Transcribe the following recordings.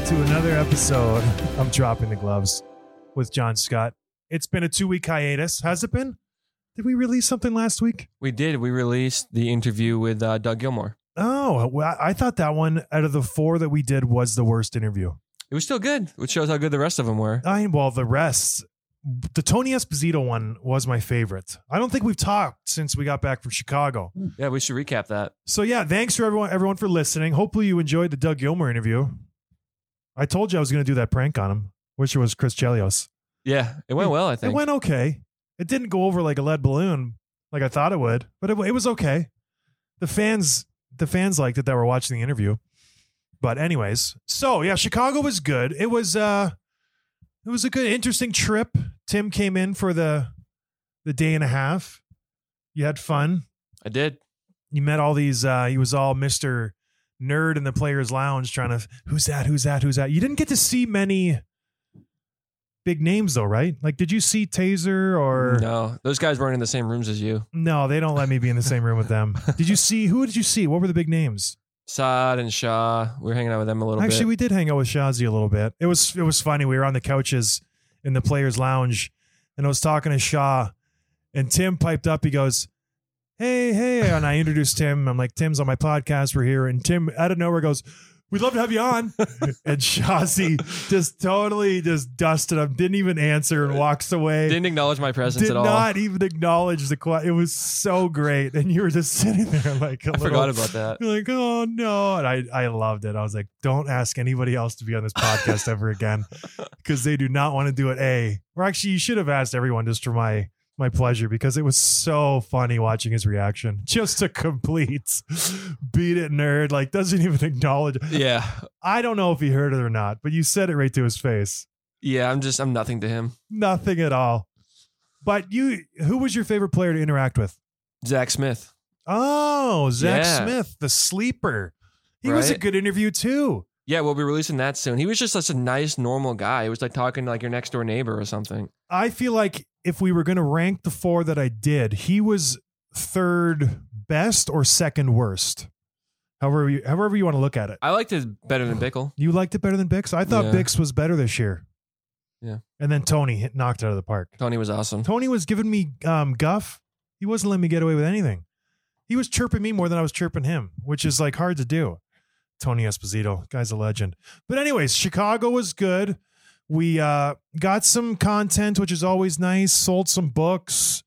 to another episode of Dropping the Gloves with John Scott. It's been a 2-week hiatus. Has it been? Did we release something last week? We did. We released the interview with Doug Gilmour. Oh, well, I thought that one out of the 4 that we did was the worst interview. It was still good, which shows how good the rest of them were. The rest, the Tony Esposito one was my favorite. I don't think we've talked since we got back from Chicago. Yeah, we should recap that. So yeah, thanks for everyone for listening. Hopefully you enjoyed the Doug Gilmour interview. I told you I was going to do that prank on him, which was Chris Chelios. Yeah, it went well, I think. It went okay. It didn't go over like a lead balloon like I thought it would, but it was okay. The fans liked it that were watching the interview. But anyways, so yeah, Chicago was good. It was a good, interesting trip. Tim came in for the day and a half. You had fun. I did. You met all these. He was all Mr. Nerd in the Players Lounge, trying to who's that? You didn't get to see many big names though, right? Like, did you see Taser or no? Those guys weren't in the same rooms as you. No, they don't let me be in the same room with them. Who did you see? What were the big names? Saad and Shah. We were hanging out with them a little bit. Actually, we did hang out with Shazi a little bit. It was funny. We were on the couches in the Players Lounge, and I was talking to Shah, and Tim piped up. He goes, Hey, and I introduced Tim. I'm like, Tim's on my podcast. We're here. And Tim out of nowhere goes, we'd love to have you on. And Shazi just totally just dusted him, didn't even answer and walks away. Didn't acknowledge my presence at all. Did not even acknowledge the question. It was so great. And you were just sitting there like I forgot about that. You're like, oh no. And I loved it. I was like, don't ask anybody else to be on this podcast ever again, because they do not want to do it. Or actually, you should have asked everyone just for my pleasure, because it was so funny watching his reaction. Just a complete beat it nerd, like doesn't even acknowledge. Yeah. I don't know if he heard it or not, but you said it right to his face. Yeah, I'm nothing to him. Nothing at all. But who was your favorite player to interact with? Zach Smith. Oh, Zach Smith, the sleeper. He was a good interview too. Yeah, we'll be releasing that soon. He was just such a nice, normal guy. He was like talking to like your next door neighbor or something. I feel like if we were going to rank the 4 that I did, he was third best or second worst. However you want to look at it. I liked it better than Bickle. You liked it better than Bix? I thought Bix was better this year. Yeah. And then Tony knocked it out of the park. Tony was awesome. Tony was giving me guff. He wasn't letting me get away with anything. He was chirping me more than I was chirping him, which is like hard to do. Tony Esposito, guy's a legend. But anyways, Chicago was good. We got some content, which is always nice. Sold some books,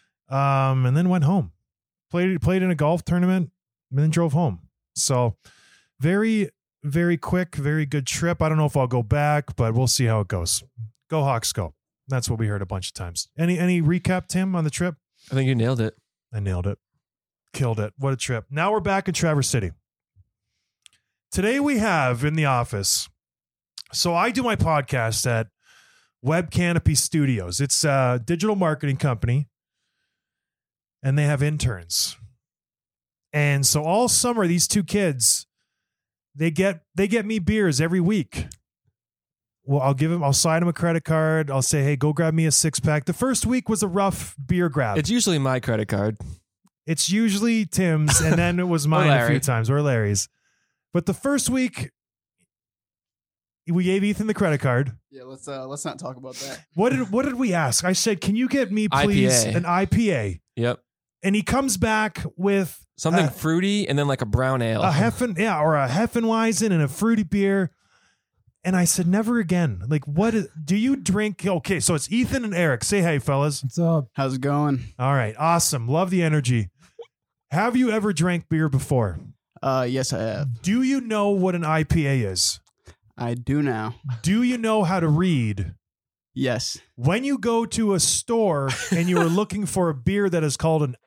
and then went home. Played in a golf tournament, and then drove home. So very, very quick, very good trip. I don't know if I'll go back, but we'll see how it goes. Go Hawks, go! That's what we heard a bunch of times. Any recap, Tim, on the trip? I think you nailed it. I nailed it. Killed it. What a trip. Now we're back in Traverse City. Today we have in the office, so I do my podcast at Web Canopy Studios. It's a digital marketing company, and they have interns. And so all summer, these 2 kids, they get me beers every week. Well, I'll sign them a credit card. I'll say, hey, go grab me a 6-pack. The first week was a rough beer grab. It's usually my credit card. It's usually Tim's, and then it was mine a few times, or Larry's. But the first week, we gave Ethan the credit card. Yeah, let's not talk about that. What did we ask? I said, "Can you get me please an IPA?" Yep. And he comes back with something fruity and then like a brown ale, or a Heffenweizen and a fruity beer. And I said, "Never again." Like, do you drink? Okay, so it's Ethan and Eric. Say hey, fellas. What's up? How's it going? All right, awesome. Love the energy. Have you ever drank beer before? Yes, I have. Do you know what an IPA is? I do now. Do you know how to read? Yes. When you go to a store and you are looking for a beer that is called an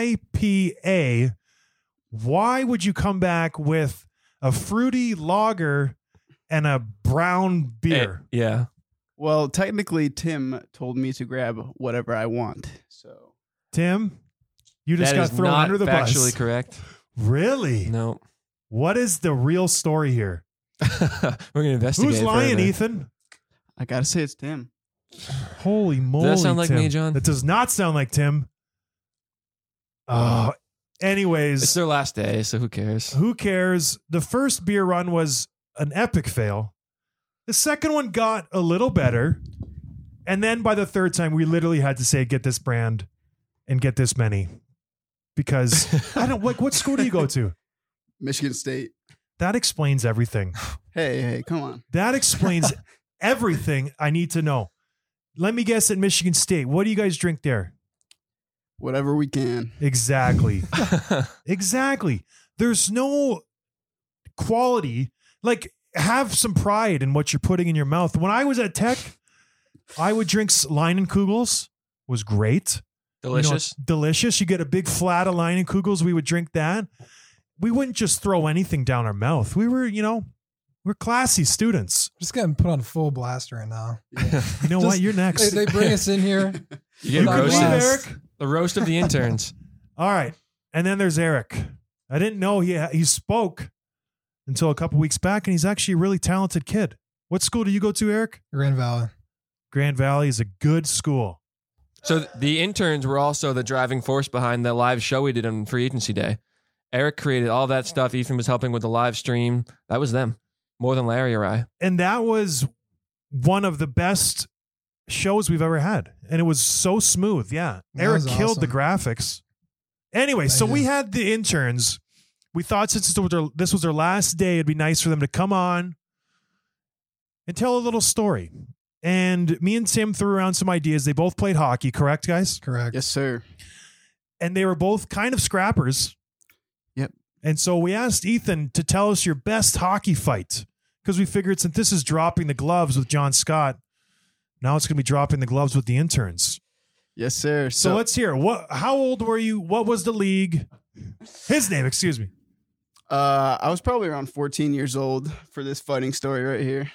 IPA, why would you come back with a fruity lager and a brown beer? Yeah. Well, technically, Tim told me to grab whatever I want. So, Tim, you just got thrown under the bus. Factually correct. Really? No. What is the real story here? We're going to investigate. Who's lying, further. Ethan? I got to say it's Tim. Holy moly. Does that sound like Tim. me, John? That does not sound like Tim. Anyways. It's their last day, so who cares? Who cares? The first beer run was an epic fail. The second one got a little better. And then by the third time, we literally had to say, get this brand and get this many. Because I don't like, what school do you go to? Michigan State. That explains everything. Hey, come on. That explains everything I need to know. Let me guess at Michigan State. What do you guys drink there? Whatever we can. Exactly. Exactly. There's no quality. Like, have some pride in what you're putting in your mouth. When I was at Tech, I would drink Leinenkugels. Was great. Delicious. Delicious. You get a big flat of Leinenkugels. We would drink that. We wouldn't just throw anything down our mouth. We were, we're classy students. Just getting put on full blast right now. You know what? You're next. They bring us in here. You get can leave, roasted. Eric. The roast of the interns. All right. And then there's Eric. I didn't know he spoke until a couple weeks back, and he's actually a really talented kid. What school do you go to, Eric? Grand Valley. Grand Valley is a good school. So the interns were also the driving force behind the live show we did on Free Agency Day. Eric created all that stuff. Ethan was helping with the live stream. That was them, more than Larry or I. And that was one of the best shows we've ever had. And it was so smooth. Yeah. That Eric was killed the awesome. graphics. Anyway, so we had the interns. We thought since this was their last day, it'd be nice for them to come on and tell a little story. And me and Tim threw around some ideas. They both played hockey, correct, guys? Correct. Yes, sir. And they were both kind of scrappers. Yep. And so we asked Ethan to tell us your best hockey fight, because we figured since this is dropping the gloves with John Scott, now it's going to be dropping the gloves with the interns. Yes, sir. So let's hear how old were you? What was the league? His name, excuse me. I was probably around 14 years old for this fighting story right here.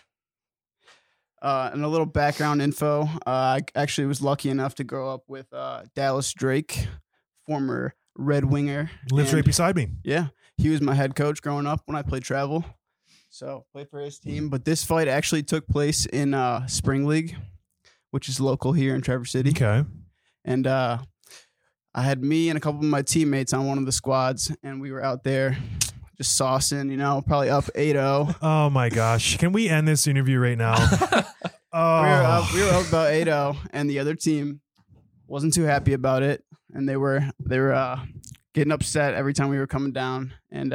And a little background info. I actually was lucky enough to grow up with Dallas Drake, former Red Winger. Lives And, right beside me. yeah, he was my head coach growing up when I played travel. So played for his team. But this fight actually took place in Spring League, which is local here in Traverse City. Okay. And I had me and a couple of my teammates on one of the squads, and we were out there just saucing, probably up 8-0. Oh my gosh. Can we end this interview right now? Oh. We were up about 8-0, and the other team wasn't too happy about it, and they were getting upset every time we were coming down, and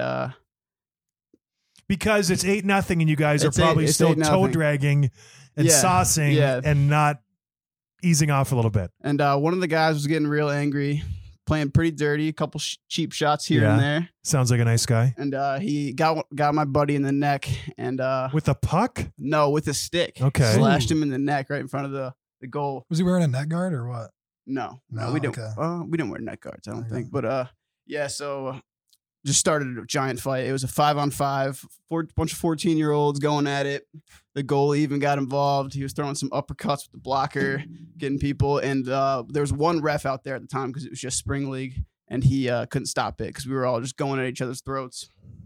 Because it's 8-0 and you guys are It's probably it's still 8-0. toe dragging and Yeah. saucing Yeah. and not easing off a little bit. and one of the guys was getting real angry, playing pretty dirty, a couple cheap shots here Yeah. and there, Sounds like a nice guy. and he got my buddy in the neck, and With a puck? no, with a stick, Okay. slashed him in the neck right in front of the goal. Was he wearing a net guard or what? No, No, we didn't. okay. We didn't wear neck guards, I don't Okay. think. But yeah. So just started a giant fight. It was a 5-on-5, bunch of 14-year-olds going at it. The goalie even got involved. He was throwing some uppercuts with the blocker, getting people. And there was one ref out there at the time because it was just spring league, and he couldn't stop it because we were all just going at each other's throats.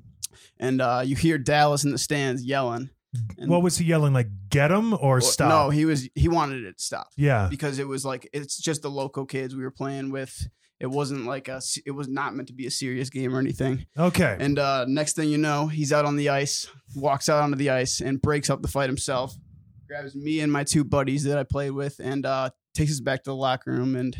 And you hear Dallas in the stands yelling. And, What was he yelling? Like, get him or stop? No, he wanted it to stop. Yeah. Because it was like it's just the local kids we were playing with. It wasn't like it was not meant to be a serious game or anything. Okay. And next thing you know, he's out on the ice, walks out onto the ice, and breaks up the fight himself. Grabs me and my two buddies that I played with, and takes us back to the locker room, and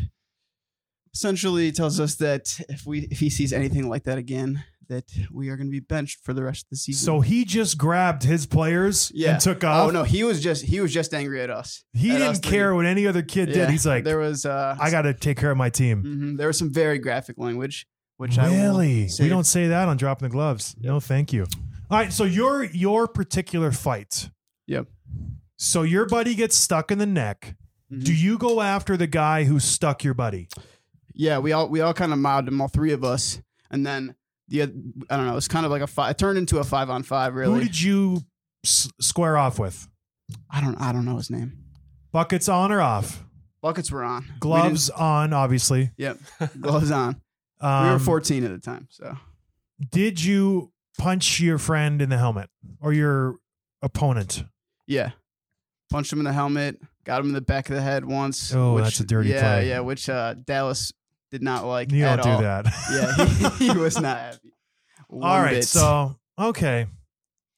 essentially tells us that if he sees anything like that again, that we are going to be benched for the rest of the season. So he just grabbed his players and took off. Oh no, he was just angry at us. He At didn't us care three. what any other kid Yeah, did. He's like, there was I got to take care of my team. there was some very graphic language, which I will Really? say- We don't say that on Dropping the Gloves. No, thank you. All right. So your particular fight. Yep. So your buddy gets stuck in the neck. Mhm. Do you go after the guy who stuck your buddy? Yeah, we all kind of mobbed him, all three of us, and then I don't know. It's kind of like it turned into a 5-on-5. Really, Who did you square off with? I don't know his name. Buckets on or off? Buckets were on. Gloves on, obviously. Yep, gloves on. We were Um, 14 at the time, so Did you punch your friend in the helmet or your opponent? yeah, punched him in the helmet, got him in the back of the head once. Oh, that's a dirty play. Yeah, which Dallas did not like. You at don't all. do that. Yeah, he was not happy. All right. So, okay.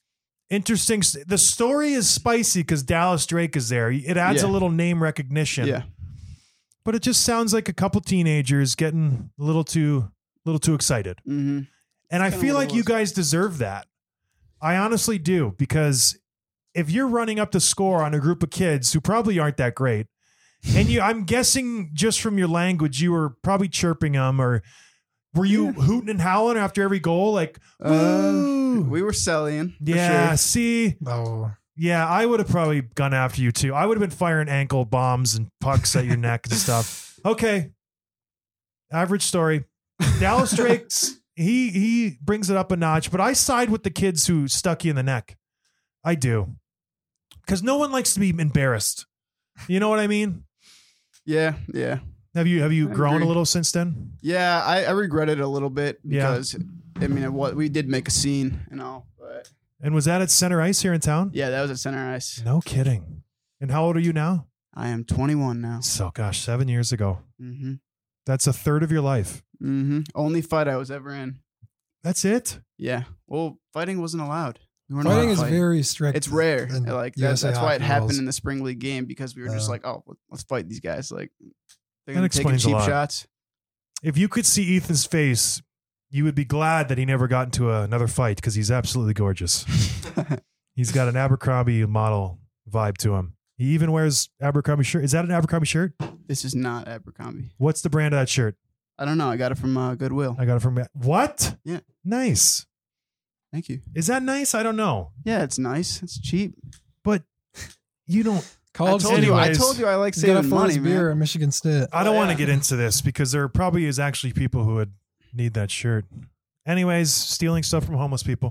interesting. The story is spicy because Dallas Drake is there. It adds a Yeah. little name recognition. Yeah. But it just sounds like a couple teenagers getting a little too excited. Mm-hmm. And I kinda feel what like it you was. guys deserve that. I honestly do, because if you're running up the score on a group of kids who probably aren't that great, and I'm guessing just from your language, you were probably chirping them, or were you hooting and howling after every goal? Like, woo! We were selling. for Yeah, sure. see, Oh, yeah, I would have probably gone after you too. I would have been firing ankle bombs and pucks at your neck and stuff. Okay. Average story. Dallas Drake's he brings it up a notch, but I side with the kids who stuck you in the neck. I do. Because no one likes to be embarrassed. You know what I mean? Yeah. Have you I grown agree. a little since then? Yeah, I regret it a little bit Yeah. because I mean, we did make a scene and all, but And was that at Center Ice here in town? yeah, that was at Center Ice. No kidding. And how old are you now? I am 21 now. So gosh, 7 years ago. Mm-hmm. That's a third of your life. Mm-hmm. Only fight I was ever in. That's it? Yeah. Well, fighting wasn't allowed. We were fighting not is fighting. very strict. It's rare. in Like USA that's why it hockey happened rules. in the spring league game because we were just Yeah. like, oh, let's fight these guys. Like they're That gonna take explains a cheap lot. shots. If you could see Ethan's face, you would be glad that he never got into another fight because he's absolutely gorgeous. He's got an Abercrombie model vibe to him. He even wears Abercrombie shirt. Is that an Abercrombie shirt? This is not Abercrombie. What's the brand of that shirt? I don't know. I got it from Goodwill. I got it from what? Yeah. Nice. Thank you. Is that nice? I don't know. Yeah, it's nice. It's cheap. But you don't. College I Anyways, told you I like He's got a saving full money, beer man. at Michigan State. I don't Oh, want to yeah. get into this because there probably is actually people who would need that shirt. Anyways, stealing stuff from homeless people.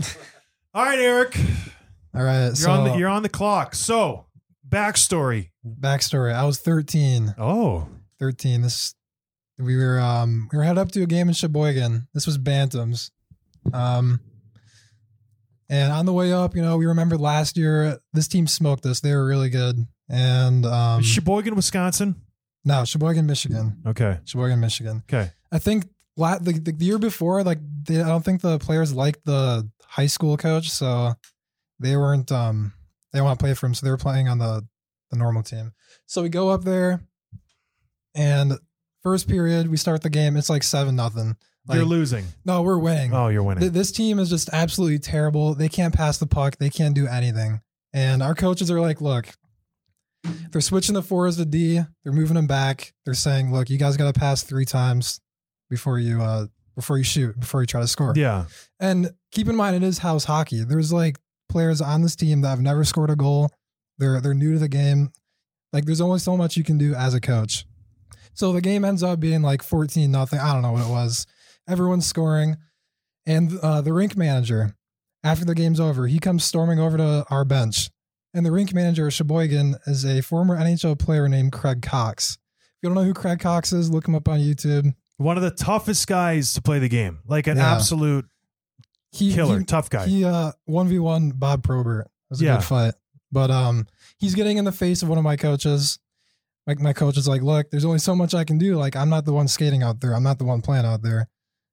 All right, Eric, All right, so you're on the clock. So, backstory. backstory. I was 13. Oh, 13. We were headed up to a game in Sheboygan. This was Bantams. And on the way up, we remember last year this team smoked us. They were really good. And Sheboygan, Wisconsin. no, Sheboygan, Michigan. Okay. Sheboygan, Michigan. Okay. I think the year before, I don't think the players liked the high school coach, so they weren't they didn't want to play for him, so they were playing on the normal team. So we go up there, and first period we start the game. It's like 7-0. You're losing. No, we're winning. Oh, you're winning. This team is just absolutely terrible. They can't pass the puck. They can't do anything. And our coaches are like, look, they're switching the fours to D. They're moving them back. They're saying, look, you guys got to pass 3 times before you shoot, before you try to score. Yeah. And keep in mind, it is house hockey. There's like players on this team that have never scored a goal. They're new to the game. Like there's only so much you can do as a coach. So the game ends up being like 14-0. I don't know what it was. Everyone's scoring. And the rink manager, after the game's over, he comes storming over to our bench. And the rink manager of Sheboygan is a former NHL player named Craig Cox. If you don't know who Craig Cox is, look him up on YouTube. One of the toughest guys to play the game. Like an Yeah. absolute killer, tough guy. He 1v1 Bob Probert. It was a Yeah. good fight. But he's getting in the face of one of my coaches. Like my coach is like, look, there's only so much I can do. Like I'm not the one skating out there. I'm not the one playing out there.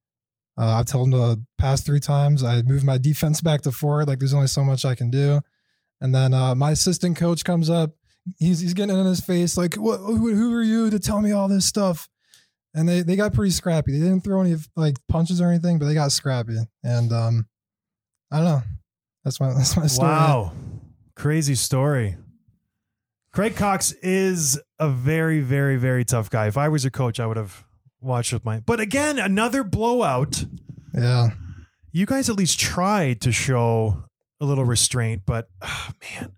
I told him to pass 3 times. I moved my defense back to forward. Like there's only so much I can do. And then my assistant coach comes up. He's getting in his face like, who are you to tell me all this stuff? And they got pretty scrappy. They didn't throw any like punches or anything, but they got scrappy. And I don't know. That's my story. Wow. Crazy story. Craig Cox is a very, very, very tough guy. If I was your coach, I would have watched with mine. But again, another blowout. Yeah. You guys at least tried to show a little restraint, but man,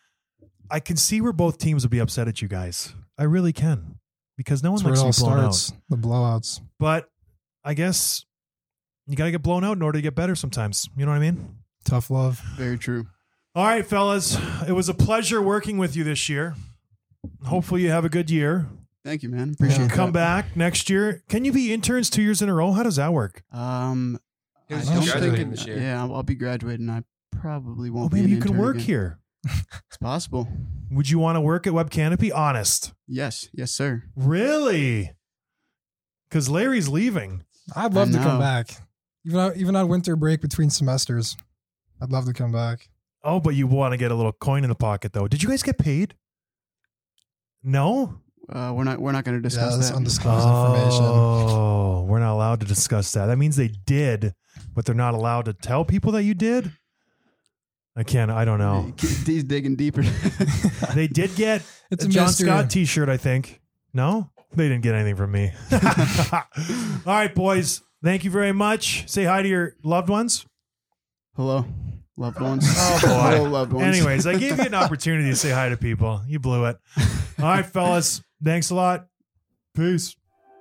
I can see where both teams would be upset at you guys. I really can, because no one That's where likes it to all be blown starts. out. The blowouts. But I guess you got to get blown out in order to get better sometimes. You know what I mean? Tough love. Very true. All right, fellas. It was a pleasure working with you this year. Hopefully you have a good year. Thank you, man. Appreciate Come that. back next year. Can you be interns 2 years in a row? How does that work? He was I just don't graduating think- this year. Yeah, I'll be graduating. I probably Well, won't be. maybe an you can intern work again. here. It's possible. Would you want to work at Web Canopy? Honest. Yes, sir. Really? Because Larry's leaving. I'd love I to come know. back. Even on winter break between semesters. I'd love to come back. Oh, but you want to get a little coin in the pocket, though. Did you guys get paid? No? We're not going to Yeah, discuss that's that. undisclosed information. Oh, we're not allowed to discuss that. That means they did, but they're not allowed to tell people that you did? I don't know. He's digging deeper. They did get It's a a John mystery. Scott t-shirt, I think. No? They didn't get anything from me. All right, boys. Thank you very much. Say hi to your loved ones. Hello, loved ones. Oh, boy. Hello, loved ones. Anyways, I gave you an opportunity to say hi to people. You blew it. All right, fellas. Thanks a lot. Peace.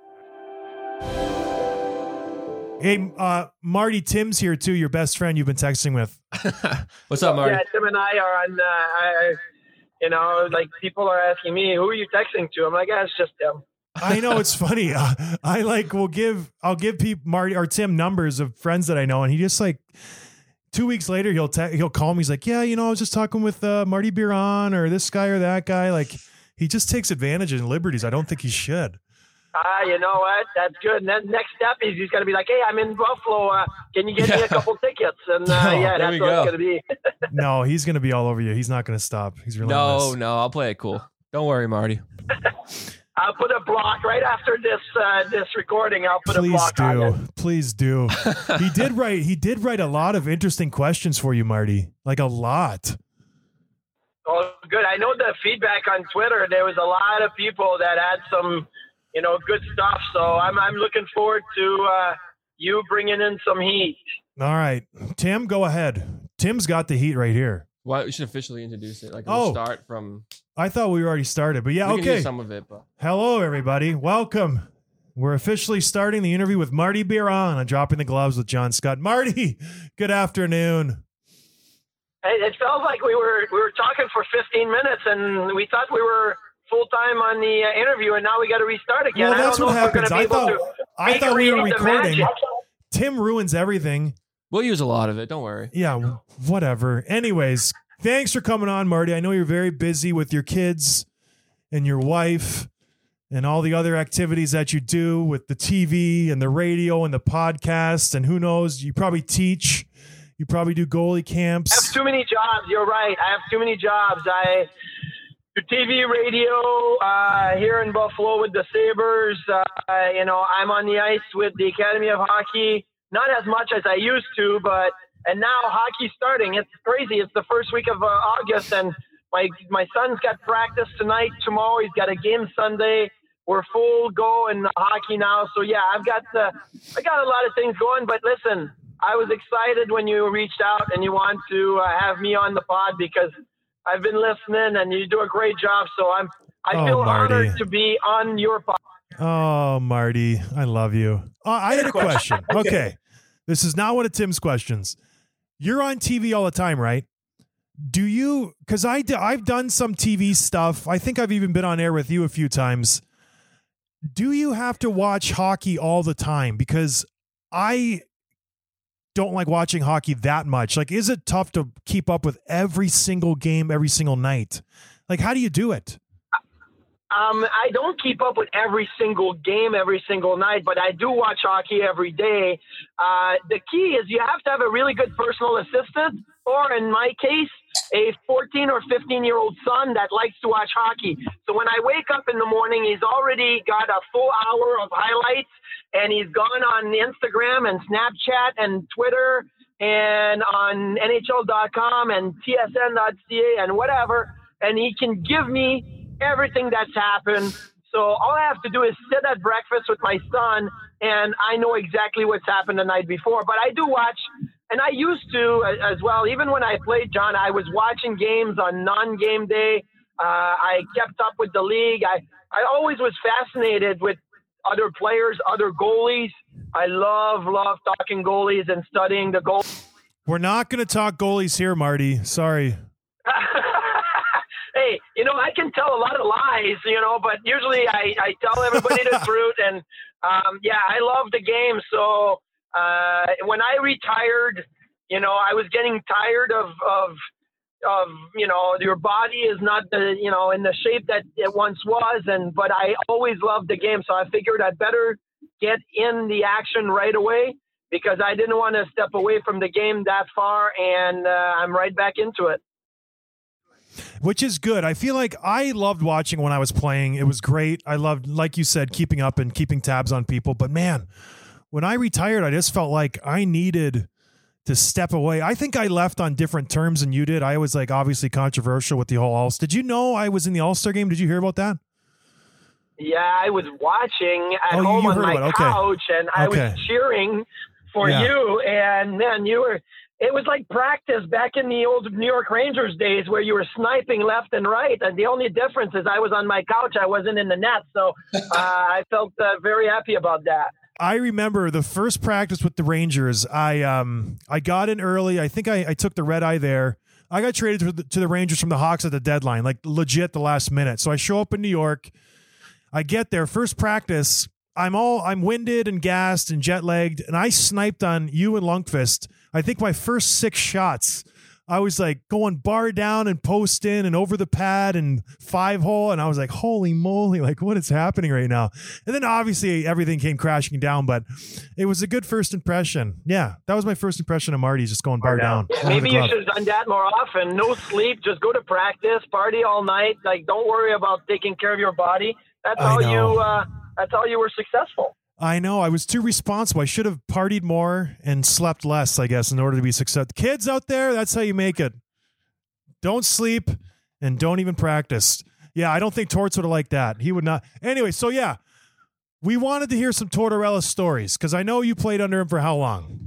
Hey, Marty, Tim's here too, your best friend you've been texting with. What's up, Marty? Yeah, Tim and I are on. Like people are asking me, "Who are you texting to?" I'm like, "Yeah, it's just Tim." I know, it's funny. I'll give people Marty or Tim numbers of friends that I know, and he just like 2 weeks later he'll call me. He's like, "Yeah, I was just talking with Marty Biron or this guy or that guy." Like he just takes advantage and liberties. I don't think he should. You know what? That's good. And then next step is he's going to be like, "Hey, I'm in Buffalo. Can you get me a couple tickets?" And yeah, there that's we what go. it's going to be. No, he's going to be all over you. He's not going to stop. He's relentless. No, I'll play it cool. Don't worry, Marty. I'll put a block right after this recording. I'll put a Please block on it. do. Please do. He did write a lot of interesting questions for you, Marty. Like a lot. Oh, good. I know the feedback on Twitter. There was a lot of people that had some, good stuff. So I'm looking forward to you bringing in some heat. All right. Tim, go ahead. Tim's got the heat right here. Why we should officially introduce it? Like we'll start from. I thought we already started, but yeah, We can okay. do some of it, but Hello, everybody. Welcome. We're officially starting the interview with Marty Biron on Dropping the Gloves with John Scott. Marty, good afternoon. It felt like we were talking for 15 minutes, and we thought we were full time on the interview, and now we got to restart again. Well, that's I don't what know if we're happens. gonna be able to I thought we were recreate the recording. magic. Tim ruins everything. we'll use a lot of it. Don't worry. Yeah, whatever. Anyways, thanks for coming on, Marty. I know you're very busy with your kids and your wife and all the other activities that you do with the TV and the radio and the podcast. And who knows, you probably teach. You probably do goalie I have camps. too many jobs. You're right. I have too many jobs. I do TV, radio here in Buffalo with the Sabres. I'm on the ice with the Academy of Hockey. Not as much as I used to, and now hockey's starting. It's crazy. It's the first week of August, and my son's got practice tonight, tomorrow. He's got a game Sunday. We're full go in hockey now. So yeah, I got a lot of things going. But listen, I was excited when you reached out and you want to have me on the pod because I've been listening and you do a great job. So I feel Marty. honored to be on your pod. Oh, Marty, I love you. I had a question. Okay. This is not one of Tim's questions. You're on TV all the time, right? Do you, because I've done some TV stuff. I think I've even been on air with you a few times. Do you have to watch hockey all the time? Because I don't like watching hockey that much. Like, is it tough to keep up with every single game, every single night? Like, how do you do it? I don't keep up with every single game every single night, but I do watch hockey every day. The key is you have to have a really good personal assistant, or in my case, a 14 or 15-year-old son that likes to watch hockey. So when I wake up in the morning, he's already got a full hour of highlights, and he's gone on Instagram and Snapchat and Twitter and on NHL.com and TSN.ca and whatever, and he can give me everything that's happened. So all I have to do is sit at breakfast with my son, and I know exactly what's happened the night before. But I do watch, and I used to as well. Even when I played, John, I was watching games on non-game day. I kept up with the league. I always was fascinated with other players, other goalies. I love talking goalies and studying the goal. We're not going to talk goalies here, Marty. Sorry. Hey, I can tell a lot of lies, but usually I tell everybody the truth. And, I love the game. So when I retired, I was getting tired of your body is not in the shape that it once was. But I always loved the game. So I figured I'd better get in the action right away. because I didn't want to step away from the game that far, and I'm right back into it. Which is good. I feel like I loved watching when I was playing. It was great. I loved, like you said, keeping up and keeping tabs on people. But man, when I retired, I just felt like I needed to step away. I think I left on different terms than you did. I was like obviously controversial with the whole All-Star. Did you know I was in the All-Star game? Did you hear about that? Yeah, I was watching at home on my couch, and I was cheering for you. And man, it was like practice back in the old New York Rangers days where you were sniping left and right. And the only difference is I was on my couch. I wasn't in the net. So I felt very happy about that. I remember the first practice with the Rangers. I got in early. I think I took the red eye there. I got traded to the Rangers from the Hawks at the deadline, like legit the last minute. So I show up in New York. I get there, first practice. I'm winded and gassed and jet lagged, and I sniped on you and Lundqvist. I think my first 6 shots, I was like going bar down and post in and over the pad and 5-hole, and I was like, holy moly, like what is happening right now? And then obviously everything came crashing down, but it was a good first impression. Yeah, that was my first impression of Marty, just going bar down. Yeah, maybe you should have done that more often. No sleep, just go to practice, party all night. Like, don't worry about taking care of your body. That's how you were successful. I know. I was too responsible. I should have partied more and slept less, I guess, in order to be successful. Kids out there, that's how you make it. Don't sleep and don't even practice. Yeah, I don't think Torts would have liked that. He would not. Anyway, so yeah, we wanted to hear some Tortorella stories because I know you played under him for how long?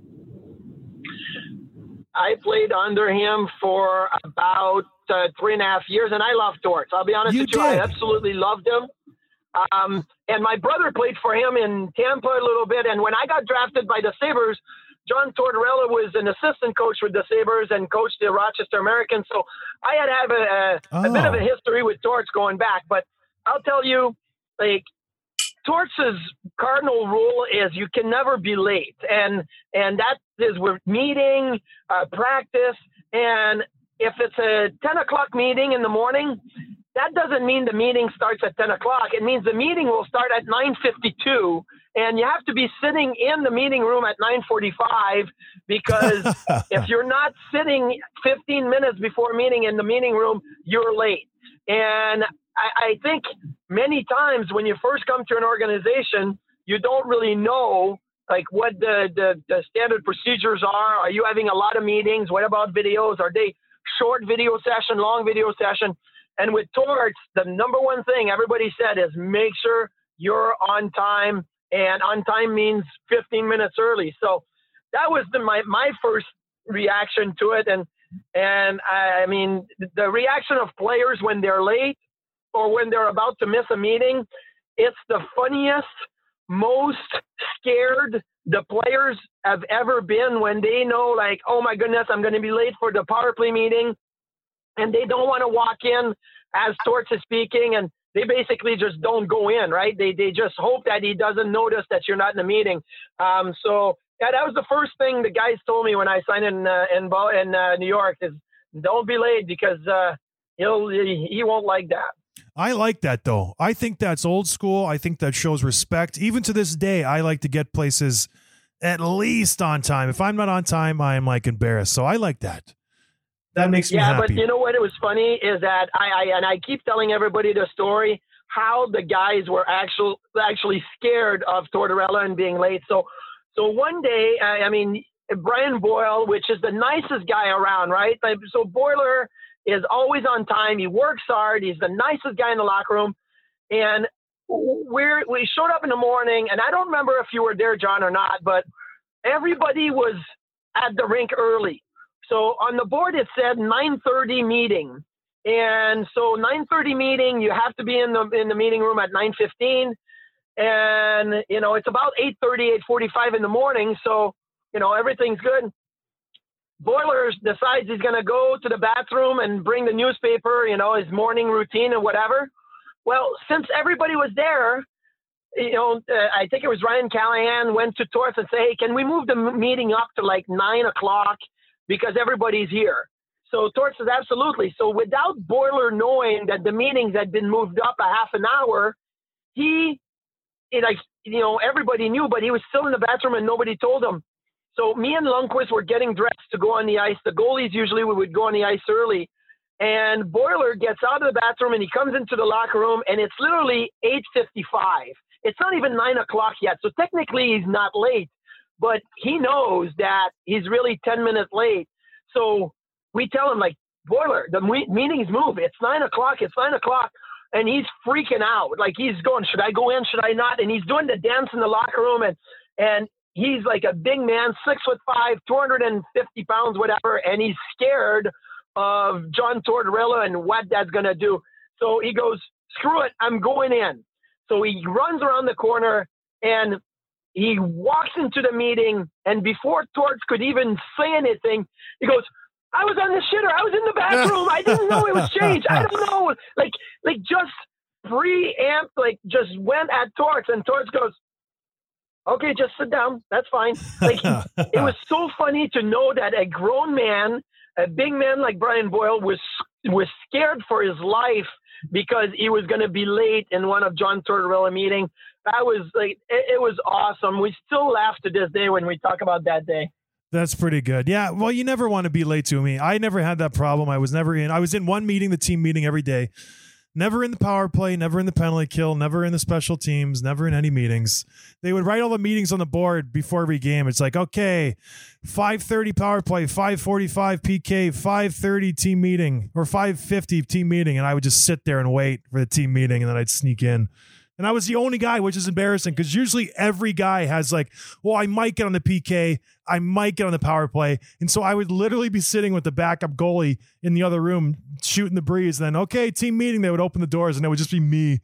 I played under him for about 3.5 years, and I love Torts. I'll be honest with you, I absolutely loved him. And my brother played for him in Tampa a little bit. And when I got drafted by the Sabres, John Tortorella was an assistant coach with the Sabres and coached the Rochester Americans. So I had a bit of a history with Torts going back. But I'll tell you, like, Torts' cardinal rule is you can never be late. And that is with meeting, practice. And if it's a 10 o'clock meeting in the morning, that doesn't mean the meeting starts at 10 o'clock. It means the meeting will start at 9:52, and you have to be sitting in the meeting room at 9:45 because if you're not sitting 15 minutes before meeting in the meeting room, you're late. And I think many times when you first come to an organization, you don't really know like what the standard procedures are. Are you having a lot of meetings? What about videos? Are they short video session, long video session? And with Torts, the number one thing everybody said is make sure you're on time, and on time means 15 minutes early. So that was my first reaction to it. And I mean, the reaction of players when they're late or when they're about to miss a meeting, it's the funniest, most scared the players have ever been when they know, like, oh my goodness, I'm going to be late for the power play meeting. And they don't want to walk in as Torts is speaking, and they basically just don't go in, right? They just hope that he doesn't notice that you're not in the meeting. So yeah, that was the first thing the guys told me when I signed in New York is don't be late because he won't like that. I like that though. I think that's old school. I think that shows respect. Even to this day, I like to get places at least on time. If I'm not on time, I am like embarrassed. So I like that. That makes me happy. Yeah, but you know what? It was funny is that I keep telling everybody the story how the guys were actually scared of Tortorella and being late. So one day, I mean, Brian Boyle, which is the nicest guy around, right? So Boiler is always on time. He works hard. He's the nicest guy in the locker room. And we showed up in the morning, and I don't remember if you were there, John, or not, but everybody was at the rink early. So on the board, it said 9:30 meeting. And so 9:30 meeting, you have to be in the meeting room at 9:15. And, it's about 8:30, 8:45 in the morning. So, everything's good. Boilers decides he's going to go to the bathroom and bring the newspaper, his morning routine and whatever. Well, since everybody was there, I think it was Ryan Callahan went to Torts and said, hey, can we move the meeting up to like 9 o'clock? Because everybody's here. So Torts says, absolutely. So without Boiler knowing that the meetings had been moved up a half an hour, he everybody knew, but he was still in the bathroom and nobody told him. So me and Lundqvist were getting dressed to go on the ice. The goalies usually would go on the ice early. And Boiler gets out of the bathroom and he comes into the locker room, and it's literally 8:55. It's not even 9 o'clock yet. So technically he's not late, but he knows that he's really 10 minutes late. So we tell him, like, Boiler, the meeting's move. It's 9 o'clock. It's 9 o'clock. And he's freaking out. Like, he's going, should I go in? Should I not? And he's doing the dance in the locker room. And he's like a big man, 6'5", 250 pounds, whatever. And he's scared of John Tortorella and what that's going to do. So he goes, screw it, I'm going in. So he runs around the corner and he walks into the meeting. And before Torts could even say anything, he goes, I was on the shitter. I was in the bathroom. I didn't know it was changed. I don't know. Like just preamp, like just went at Torts, and Torts goes, okay, just sit down. That's fine. Like, it was so funny to know that a grown man, a big man like Brian Boyle was scared for his life because he was going to be late in one of John Tortorella meeting. That was like, it was awesome. We still laugh to this day when we talk about that day. That's pretty good. Yeah. Well, you never want to be late to me. I never had that problem. I was in one meeting, the team meeting every day. Never in the power play, never in the penalty kill, never in the special teams, never in any meetings. They would write all the meetings on the board before every game. It's like, okay, 5:30 power play, 5:45 PK, 5:30 team meeting, or 5:50 team meeting. And I would just sit there and wait for the team meeting, and then I'd sneak in. And I was the only guy, which is embarrassing because usually every guy has like, well, I might get on the PK, I might get on the power play. And so I would literally be sitting with the backup goalie in the other room shooting the breeze. And then, okay, team meeting, they would open the doors and it would just be me,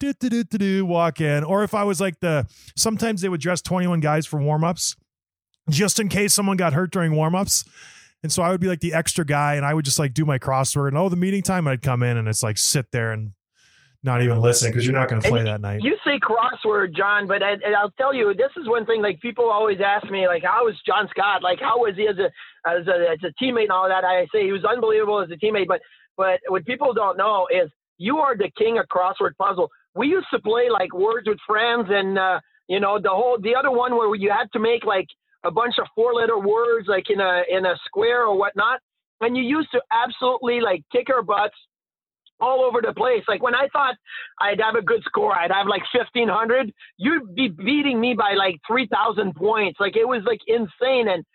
walk in. Or if I was like sometimes they would dress 21 guys for warmups just in case someone got hurt during warmups. And so I would be like the extra guy and I would just like do my crossword and the meeting time, I'd come in and it's like sit there and not even listen because you're not going to play that night. You say crossword, John, but I'll tell you, this is one thing. Like, people always ask me, like, how is John Scott? Like, how was he as a teammate and all that? I say he was unbelievable as a teammate. But what people don't know is you are the king of crossword puzzle. We used to play like Words with Friends, and the other one where you had to make like a bunch of 4-letter words, like in a square or whatnot. And you used to absolutely like kick our butts all over the place. Like, when I thought I'd have a good score, I'd have like 1,500, you'd be beating me by like 3,000 points. Like, it was like insane. And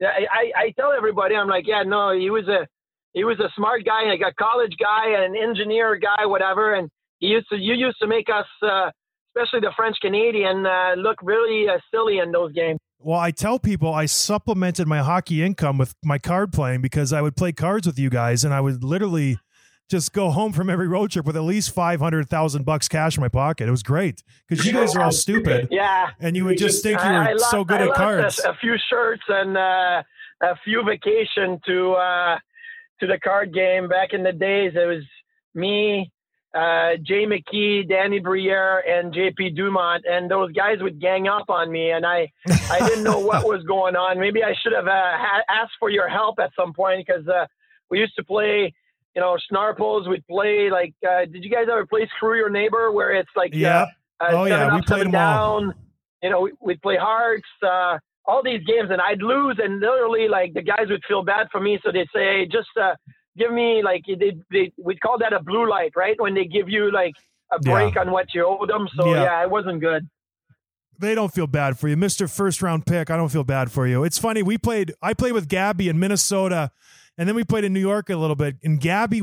I tell everybody, I'm like, yeah, no, he was a smart guy, like a college guy, an engineer guy, whatever. And you used to make us, especially the French Canadian, look really silly in those games. Well, I tell people I supplemented my hockey income with my card playing because I would play cards with you guys, and I would literally just go home from every road trip with at least $500,000 cash in my pocket. It was great because you guys are all stupid. Yeah. And you would just think you were so good at cards. A few shirts and a few vacation to the card game back in the days. It was me, Jay McKee, Danny Briere, and JP Dumont, and those guys would gang up on me, and I didn't know what was going on. Maybe I should have asked for your help at some point because we used to play, Snarples. We'd play like, did you guys ever play Screw Your Neighbor, where it's like, yeah, we played them down. All. We'd play Hearts, all these games, and I'd lose, and literally like the guys would feel bad for me, so they'd say, hey, just give me like we'd call that a blue light, right? When they give you like a break on what you owe them. So it wasn't good. They don't feel bad for you, Mr. First Round pick. I don't feel bad for you. It's funny. I played with Gabby in Minnesota. And then we played in New York a little bit, and Gabby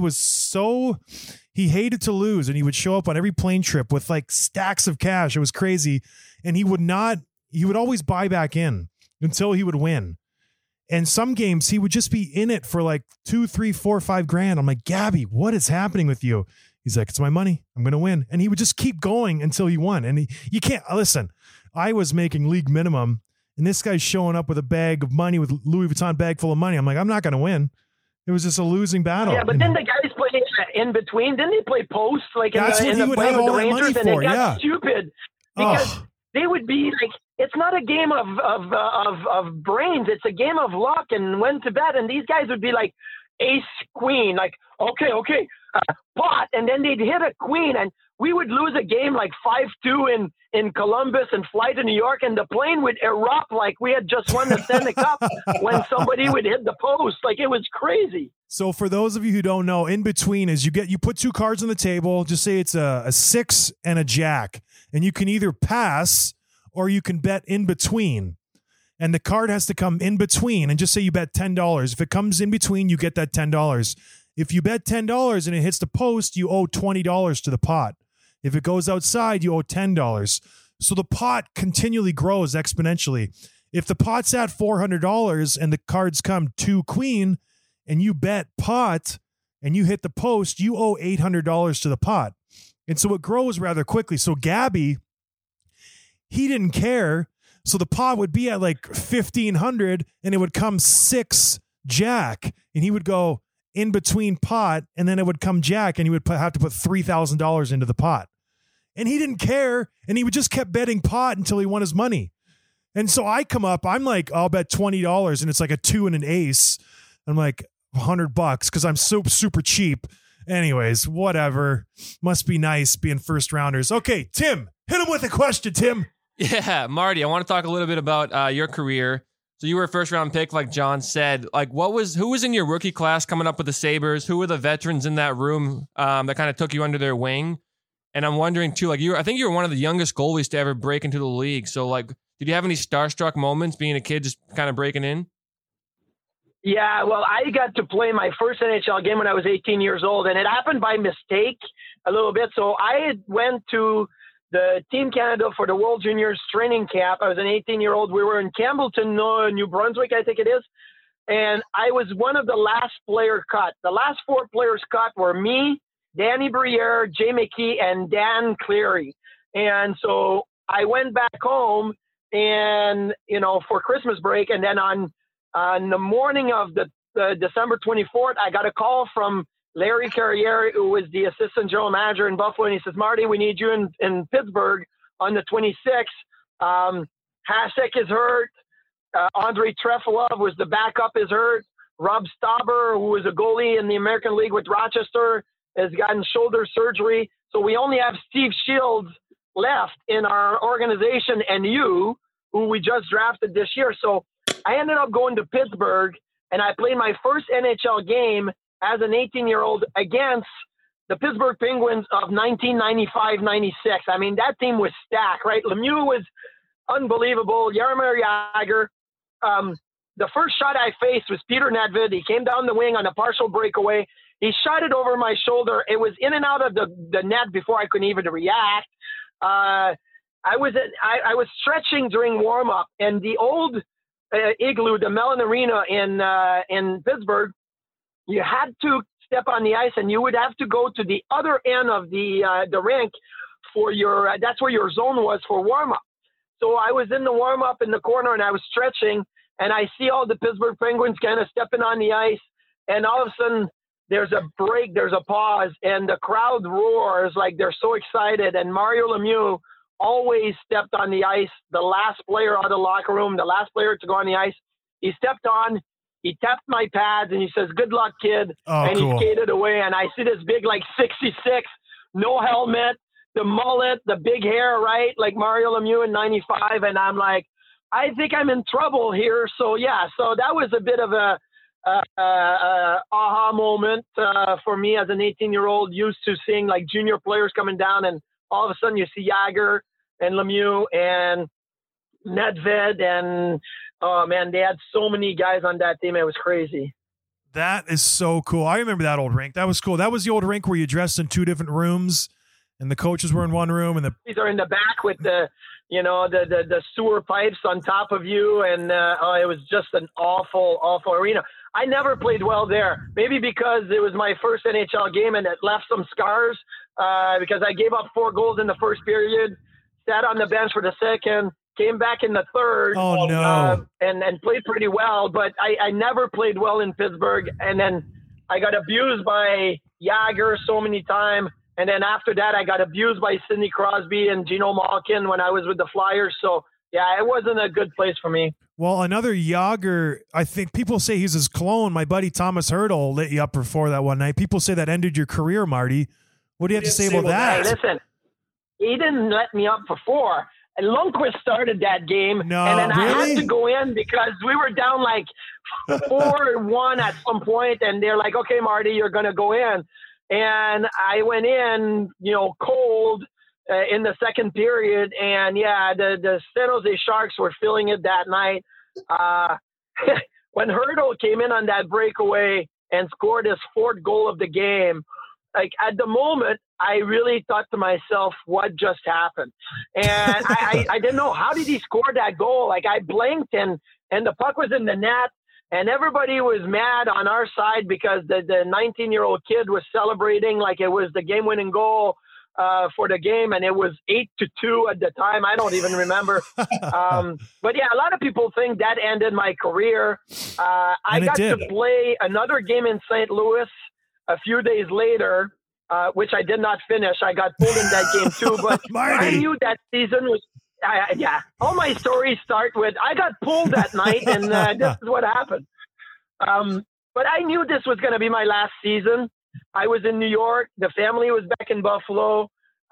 he hated to lose, and he would show up on every plane trip with like stacks of cash. It was crazy. And he would always buy back in until he would win. And some games he would just be in it for like $2, $3, $4, $5 I'm like, Gabby, what is happening with you? He's like, it's my money. I'm going to win. And he would just keep going until he won. And you can't listen. I was making league minimum, and this guy's showing up with a bag of money, with Louis Vuitton bag full of money. I'm like, I'm not going to win. It was just a losing battle. Yeah, but then the guys played in between. Didn't they play post like in the play with the Rangers? And it got stupid because they would be like, it's not a game of brains. It's a game of luck and when to bet. And these guys would be like ace queen, like okay, pot, and then they'd hit a queen. And we would lose a game like 5-2 in Columbus and fly to New York, and the plane would erupt like we had just won the Stanley Cup when somebody would hit the post. Like, it was crazy. So for those of you who don't know, in between is you put two cards on the table. Just say it's a 6 and a jack, and you can either pass or you can bet in between. And the card has to come in between, and just say you bet $10. If it comes in between, you get that $10. If you bet $10 and it hits the post, you owe $20 to the pot. If it goes outside, you owe $10. So the pot continually grows exponentially. If the pot's at $400 and the cards come 2 queen, and you bet pot and you hit the post, you owe $800 to the pot. And so it grows rather quickly. So Gabby, he didn't care. So the pot would be at like 1,500 and it would come 6 jack, and he would go in between pot, and then it would come jack, and he would have to put $3,000 into the pot. And he didn't care, and he would just kept betting pot until he won his money. And so I come up, I'm like, I'll bet $20, and it's like a 2 and an ace. I'm like, $100 because I'm super cheap. Anyways, whatever. Must be nice being first rounders. Okay, Tim, hit him with a question, Tim. Yeah, Marty, I want to talk a little bit about your career. So you were a first round pick, like John said. Like, who was in your rookie class coming up with the Sabres? Who were the veterans in that room that kind of took you under their wing? And I'm wondering too, like, I think you were one of the youngest goalies to ever break into the league. So, like, did you have any starstruck moments being a kid, just kind of breaking in? Yeah, well, I got to play my first NHL game when I was 18 years old, and it happened by mistake a little bit. So I went to the Team Canada for the World Juniors training camp. I was an 18-year-old. We were in Campbellton, New Brunswick, I think it is. And I was one of the last player cut. The last 4 players cut were me, Danny Briere, Jay McKee, and Dan Cleary. And so I went back home and, for Christmas break. And then on the morning of the December 24th, I got a call from Larry Carriere, who was the assistant general manager in Buffalo, and he says, Marty, we need you in Pittsburgh on the 26th. Hasek is hurt. Andrei Trefilov was the backup, is hurt. Rob Stauber, who was a goalie in the American League with Rochester, has gotten shoulder surgery. So we only have Steve Shields left in our organization, and you, who we just drafted this year. So I ended up going to Pittsburgh, and I played my first NHL game as an 18-year-old against the Pittsburgh Penguins of 1995-96. I mean, that team was stacked, right? Lemieux was unbelievable. Jaromir Jagr. The first shot I faced was Peter Nedved. He came down the wing on a partial breakaway. He shot it over my shoulder. It was in and out of the net before I could even react. I was stretching during warm-up, and the old Igloo, the Mellon Arena in Pittsburgh, you had to step on the ice, and you would have to go to the other end of the rink for your. That's where your zone was for warm up. So I was in the warm up in the corner, and I was stretching, and I see all the Pittsburgh Penguins kind of stepping on the ice, and all of a sudden there's a break, there's a pause, and the crowd roars like they're so excited. And Mario Lemieux always stepped on the ice, the last player out of the locker room, the last player to go on the ice. He stepped on, he tapped my pads, and he says, "Good luck, kid." And cool. He skated away, and I see this big, like 66, no helmet, the mullet, the big hair, right? Like Mario Lemieux in 95. And I'm like, I think I'm in trouble here. So, yeah, so that was a bit of a aha moment for me as an 18-year-old, used to seeing like junior players coming down, and all of a sudden you see Jagr and Lemieux and Nedved, and oh man, they had so many guys on that team. It was crazy. That is so cool. I remember that old rink. That was cool. That was the old rink where you dressed in 2 different rooms, and the coaches were in one room, and these are in the back with the sewer pipes on top of you, and it was just an awful arena. I never played well there. Maybe because it was my first NHL game and it left some scars because I gave up 4 goals in the first period, sat on the bench for the second, came back in the third, and played pretty well. But I never played well in Pittsburgh. And then I got abused by Jagr so many times. And then after that, I got abused by Sidney Crosby and Geno Malkin when I was with the Flyers. So, yeah, it wasn't a good place for me. Well, another Jagr, I think people say he's his clone. My buddy Thomas Hurdle lit you up before that one night. People say that ended your career, Marty. What do you have to say about that? Hey, listen, he didn't let me up for 4. And Lundqvist started that game. No, and then I really? had to go in because we were down like 4-1 at some point, and they're like, okay, Marty, you're going to go in. And I went in, cold in the second period. And, the San Jose Sharks were feeling it that night. When Hertl came in on that breakaway and scored his 4th goal of the game, like at the moment, I really thought to myself, what just happened? And I didn't know, how did he score that goal? Like I blinked and the puck was in the net and everybody was mad on our side because the 19-year-old kid was celebrating like it was the game-winning goal for the game. And it was 8-2 at the time. I don't even remember. But yeah, a lot of people think that ended my career. I got to play another game in St. Louis a few days later, which I did not finish. I got pulled in that game too, but I knew that season was, all my stories start with, I got pulled that night and this is what happened. But I knew this was going to be my last season. I was in New York. The family was back in Buffalo.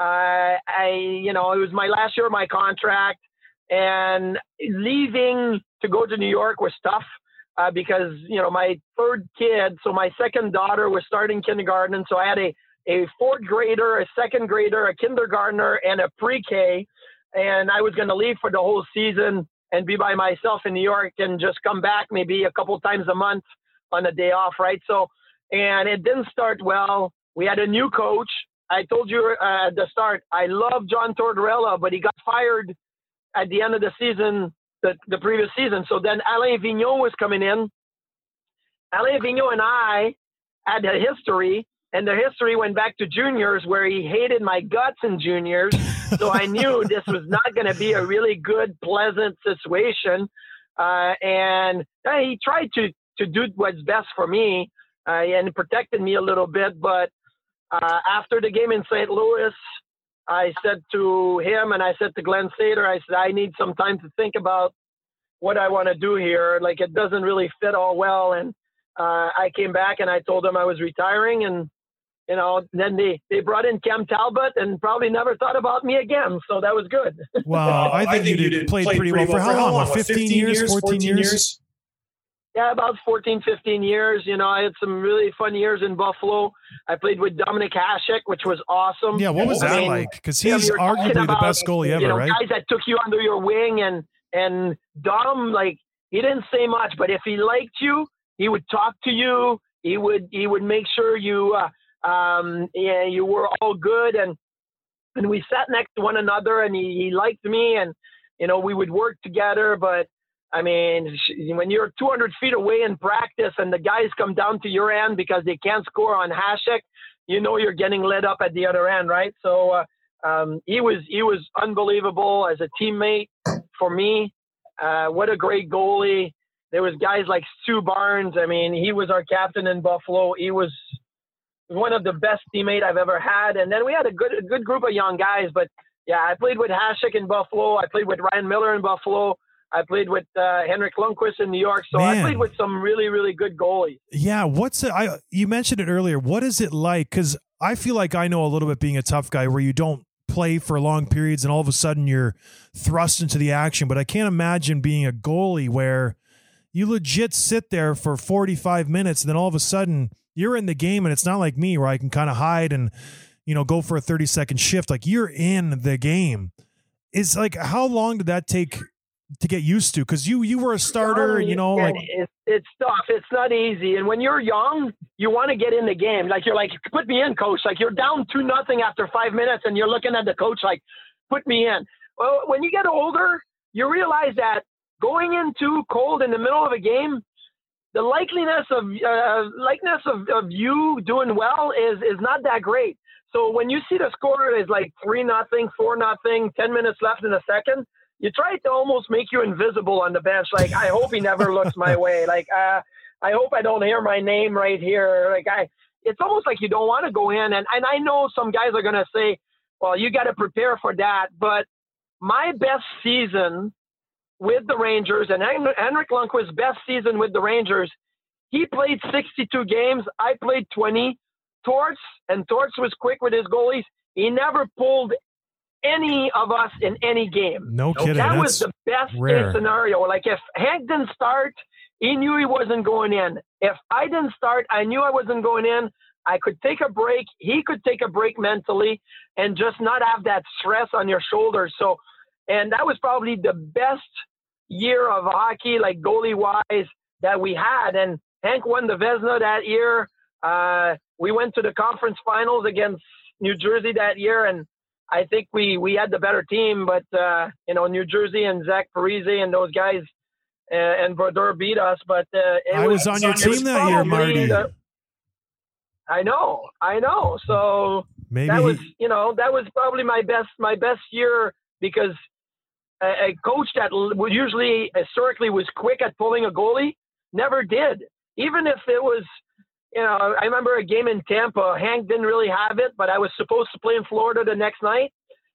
It was my last year of my contract, and leaving to go to New York was tough. Because, my 3rd kid, so my 2nd daughter was starting kindergarten. So I had a 4th grader, a 2nd grader, a kindergartner, and a pre-K. And I was going to leave for the whole season and be by myself in New York and just come back maybe a couple times a month on a day off, right? So, and it didn't start well. We had a new coach. I told you at the start, I love John Tortorella, but he got fired at the end of the season. The previous season. So then Alain Vigneault was coming in. Alain Vigneault and I had a history, and the history went back to juniors where he hated my guts in juniors. So I knew this was not going to be a really good, pleasant situation. And he tried to do what's best for me and protected me a little bit. But after the game in St. Louis, I said to him and I said to Glenn Sader, I said, I need some time to think about what I want to do here. Like, it doesn't really fit all well. And I came back and I told them I was retiring. And, then they brought in Cam Talbot and probably never thought about me again. So that was good. Wow. I think you did played pretty well. For how long? 15 years, 14 years? Yeah, about 14, 15 years. I had some really fun years in Buffalo. I played with Dominic Hasek, which was awesome. Yeah, what was that like? Because he's arguably the best goalie ever, right? Guys that took you under your wing, and Dom, like, he didn't say much, but if he liked you, he would talk to you. He would make sure you you were all good, and we sat next to one another, and he liked me, and we would work together, but. I mean, when you're 200 feet away in practice and the guys come down to your end because they can't score on Hasek, you're getting lit up at the other end, right? So he was unbelievable as a teammate for me. What a great goalie. There was guys like Stu Barnes. I mean, he was our captain in Buffalo. He was one of the best teammates I've ever had. And then we had a good group of young guys. But, yeah, I played with Hasek in Buffalo. I played with Ryan Miller in Buffalo. I played with Henrik Lundqvist in New York. So I played with some really, really good goalies. Yeah. You mentioned it earlier. What is it like? Because I feel like I know a little bit being a tough guy where you don't play for long periods and all of a sudden you're thrust into the action. But I can't imagine being a goalie where you legit sit there for 45 minutes and then all of a sudden you're in the game, and it's not like me where I can kind of hide and, go for a 30-second shift. Like, you're in the game. It's like, how long did that take to get used to? Because you were a starter, and it's tough. It's not easy. And when you're young, you want to get in the game. Like, you're like, put me in, coach. Like, you're down 2-0 after 5 minutes, and you're looking at the coach like, put me in. Well, when you get older, you realize that going in too cold in the middle of a game, the likeliness of you doing well is not that great. So when you see the score is like 3-0, 4-0, 10 minutes left in the second, you try to almost make you invisible on the bench. Like, I hope he never looks my way. Like, I hope I don't hear my name right here. Like, it's almost like you don't want to go in. And I know some guys are going to say, well, you got to prepare for that. But my best season with the Rangers and Henrik Lundqvist's best season with the Rangers, he played 62 games. I played 20. Torts was quick with his goalies. He never pulled any of us in any game. No kidding. That That's was the best rare. case scenario. Like if Hank didn't start, he knew he wasn't going in. If I didn't start, I knew I wasn't going in. I could take a break. He could take a break mentally and just not have that stress on your shoulders. So, and that was probably the best year of hockey, like goalie wise, that we had. And Hank won the Vezina that year. We went to the conference finals against New Jersey that year, and I think we had the better team. But New Jersey and Zach Parise and those guys and Brodeur beat us. But I was on your team that year, Marty. I know. So Maybe that was probably my best year, because a coach that would usually historically was quick at pulling a goalie never did. Even if it was, I remember a game in Tampa, Hank didn't really have it, but I was supposed to play in Florida the next night.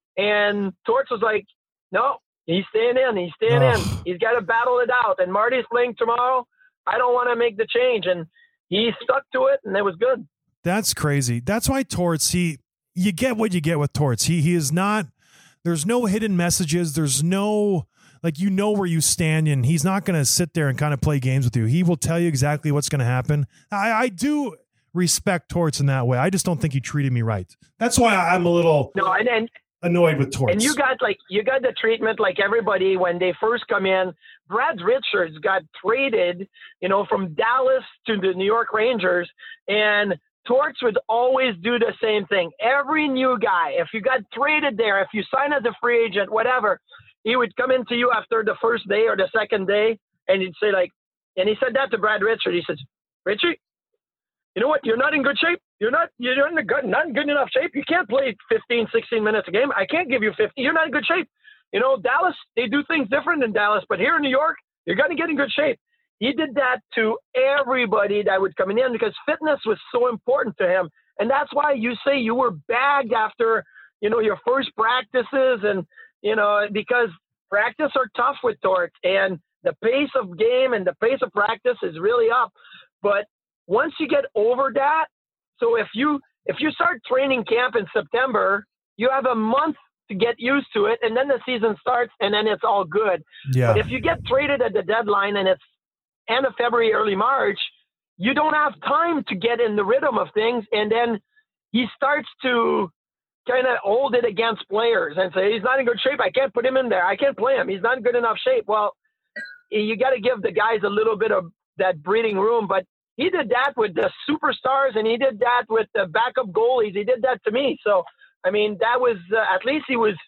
And Torts was like, no, he's staying in. He's got to battle it out. And Marty's playing tomorrow. I don't want to make the change. And he stuck to it, and it was good. That's crazy. That's why Torts, you get what you get with Torts. He is not, there's no hidden messages. There's no, where you stand, and he's not going to sit there and kind of play games with you. He will tell you exactly what's going to happen. I do respect Torts in that way. I just don't think he treated me right. That's why I'm a little annoyed with Torts. And you got the treatment like everybody when they first come in. Brad Richards got traded, from Dallas to the New York Rangers, and Torts would always do the same thing. Every new guy, if you got traded there, if you sign as a free agent, whatever, he would come into you after the first day or the second day, and he'd say and he said that to Brad Richards. He says, Richie, you know what? You're not in good shape. You're not in good enough shape. You can't play 15, 16 minutes a game. I can't give you 50. You're not in good shape. Dallas, they do things different in Dallas, but here in New York, you're going to get in good shape. He did that to everybody that would come in because fitness was so important to him. And that's why you say you were bagged after, your first practices and, because practice are tough with Torts, and the pace of game and the pace of practice is really up. But once you get over that, so if you start training camp in September, you have a month to get used to it, and then the season starts, and then it's all good. Yeah. But if you get traded at the deadline and it's end of February, early March, you don't have time to get in the rhythm of things, and then he starts to kind of hold it against players and say, he's not in good shape. I can't put him in there. I can't play him. He's not in good enough shape. Well, you got to give the guys a little bit of that breathing room, but he did that with the superstars, and he did that with the backup goalies. He did that to me. So, I mean, that was at least he was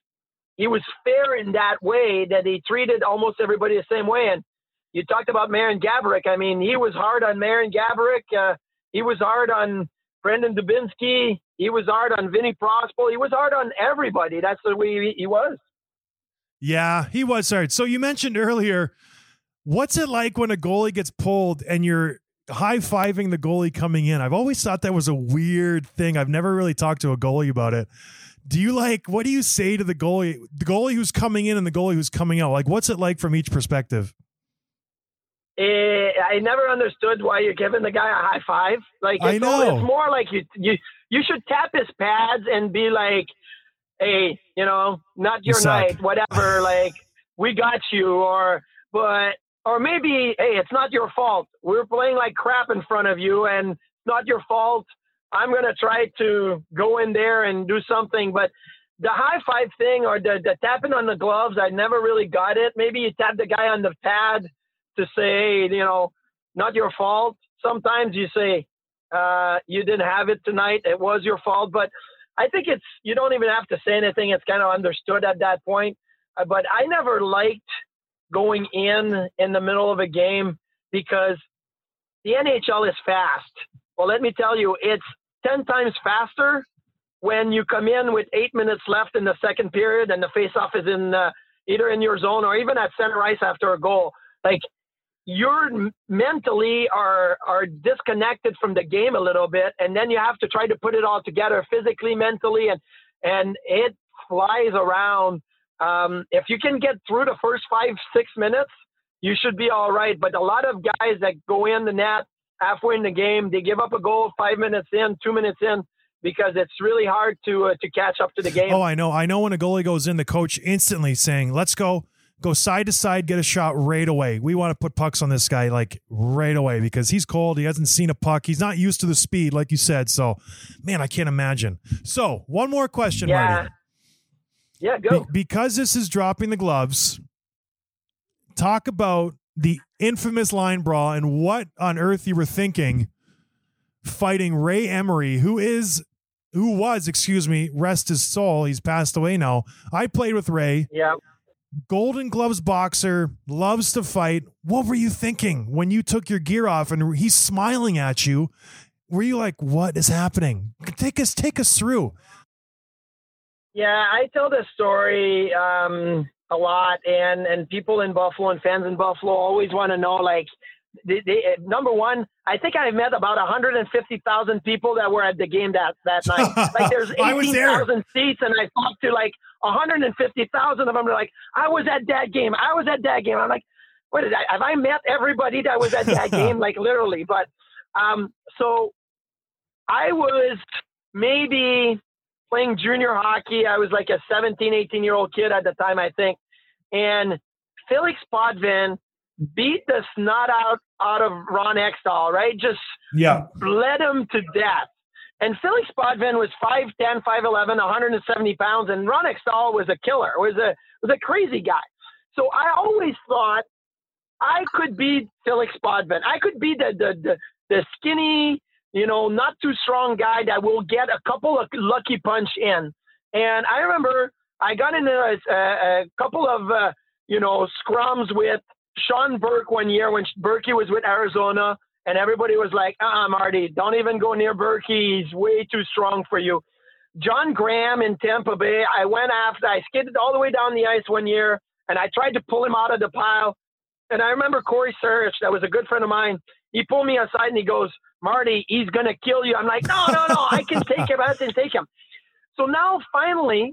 fair in that way, that he treated almost everybody the same way. And you talked about Marin Gaborik. I mean, he was hard on Marin Gaborik. He was hard on Brendan Dubinsky. He was hard on Vinny Prospal. He was hard on everybody. That's the way he was. Yeah, he was hard. So you mentioned earlier, what's it like when a goalie gets pulled and you're high-fiving the goalie coming in? I've always thought that was a weird thing. I've never really talked to a goalie about it. What do you say to the goalie who's coming in and the goalie who's coming out? What's it like from each perspective? I never understood why you're giving the guy a high five. I know. It's more like you should tap his pads and be like, hey, not your night, whatever. We got you, or maybe, hey, it's not your fault. We're playing like crap in front of you, and it's not your fault. I'm gonna try to go in there and do something, but the high five thing or the tapping on the gloves, I never really got it. Maybe you tap the guy on the pad to say, hey, not your fault. Sometimes you say, you didn't have it tonight. It was your fault. But I think you don't even have to say anything. It's kind of understood at that point. But I never liked going in the middle of a game because the NHL is fast. Well, let me tell you, it's 10 times faster when you come in with 8 minutes left in the second period and the faceoff is in either in your zone or even at center ice after a goal. You're mentally are disconnected from the game a little bit, and then you have to try to put it all together physically, mentally, and it flies around. If you can get through the first 5-6 minutes, you should be all right. But a lot of guys that go in the net halfway in the game, they give up a goal 5 minutes in, 2 minutes in, because it's really hard to catch up to the game. Oh, I know. When a goalie goes in, the coach instantly saying, let's go side to side, get a shot right away. We want to put pucks on this guy like right away because he's cold. He hasn't seen a puck. He's not used to the speed, like you said. So, man, I can't imagine. So, one more question, Marty. Yeah, go. Because this is dropping the gloves, talk about the infamous line brawl and what on earth you were thinking fighting Ray Emery, who was, rest his soul. He's passed away now. I played with Ray. Yeah. Golden Gloves boxer, loves to fight. What were you thinking when you took your gear off and he's smiling at you? Were you like, what is happening? Take us through. Yeah, I tell this story a lot, and people in Buffalo and fans in Buffalo always want to know, like, number one, I think I met about 150,000 people that were at the game that night. Like, there's 18,000 seats, and I talked to like 150,000 of them. They're like, I was at that game. I'm like, have I met everybody that was at that game? Like, literally. But so I was maybe playing junior hockey. I was like a 17, 18-year-old kid at the time, I think. And Felix Potvin beat the snot out of Ron Extall, right? Just bled him to death. And Felix Potvin was 5'10", 5'11", 170 pounds, and Ron Extall was a killer. Was a crazy guy. So I always thought I could beat Felix Potvin. I could be the skinny, not too strong guy that will get a couple of lucky punch in. And I remember I got into a couple of scrums with Sean Burke one year when Berkey was with Arizona, and everybody was like, Marty, don't even go near Berkey. He's way too strong for you. John Graham in Tampa Bay, I skidded all the way down the ice one year, and I tried to pull him out of the pile. And I remember Corey Sarich, that was a good friend of mine. He pulled me aside and he goes, Marty, he's going to kill you. I'm like, no, I can take him. I can take him. So now finally,